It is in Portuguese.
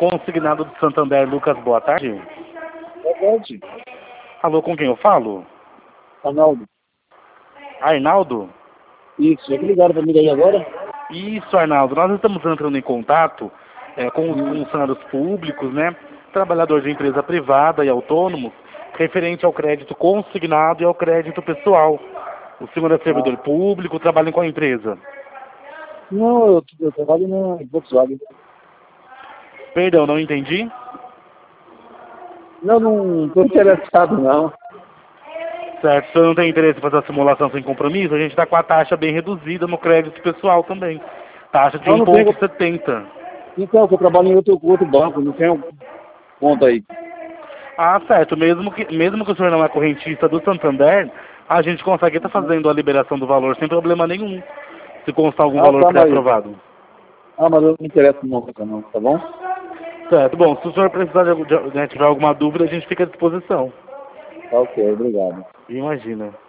consignado do Santander, Lucas, boa tarde. Boa tarde. Alô, com quem eu falo? Arnaldo. Arnaldo? Isso, é que ligaram para mim aí agora? Isso, Arnaldo. Nós estamos entrando em contato com os funcionários públicos, né? Trabalhadores de empresa privada e autônomos, referente ao crédito consignado e ao crédito pessoal. O senhor é servidor público, trabalha com a empresa? Não, eu trabalho na Volkswagen. Perdão, não entendi? Não estou interessado, não. Certo, o senhor não tem interesse em fazer a simulação sem compromisso? A gente está com a taxa bem reduzida no crédito pessoal também. Taxa de Não tenho. 1,70. Então, eu trabalho em outro banco, não tenho conta aí. Ah, certo. Mesmo que o senhor não é correntista do Santander, a gente consegue estar fazendo a liberação do valor sem problema nenhum, se constar algum valor pré-aprovado. Mas eu não me interesso não, tá bom? Certo. Bom, se o senhor precisar tiver alguma dúvida, a gente fica à disposição. Tá ok, obrigado. Imagina.